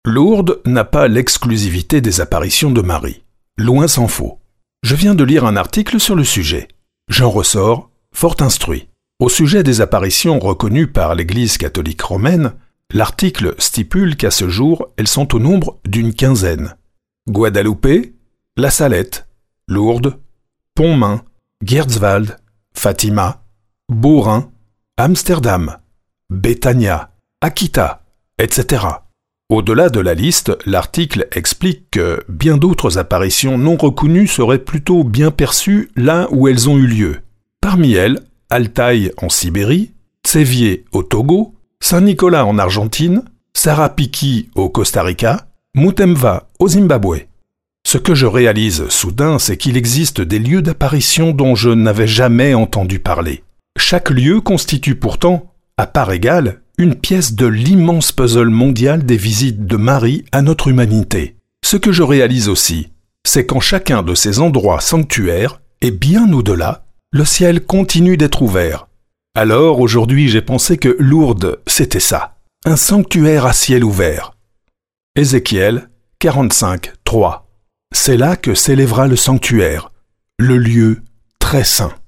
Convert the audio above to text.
Lourdes n'a pas l'exclusivité des apparitions de Marie. Loin s'en faut. Je viens de lire un article sur le sujet. J'en ressors fort instruit. Au sujet des apparitions reconnues par l'Église catholique romaine, l'article stipule qu'à ce jour, elles sont au nombre d'une quinzaine. Guadalupe, La Salette, Lourdes, Pontmain, Gerswald, Fatima, Beaurain, Amsterdam, Béthania, Akita, etc. Au-delà de la liste, l'article explique que bien d'autres apparitions non reconnues seraient plutôt bien perçues là où elles ont eu lieu. Parmi elles, Altaï en Sibérie, Tsévié au Togo, Saint-Nicolas en Argentine, Sarapiki au Costa Rica, Mutemva au Zimbabwe. Ce que je réalise soudain, c'est qu'il existe des lieux d'apparition dont je n'avais jamais entendu parler. Chaque lieu constitue pourtant, à part égale, une pièce de l'immense puzzle mondial des visites de Marie à notre humanité. Ce que je réalise aussi, c'est qu'en chacun de ces endroits sanctuaires, et bien au-delà, le ciel continue d'être ouvert. Alors aujourd'hui j'ai pensé que Lourdes, c'était ça, un sanctuaire à ciel ouvert. Ézéchiel 45, 3. C'est là que s'élèvera le sanctuaire, le lieu très saint.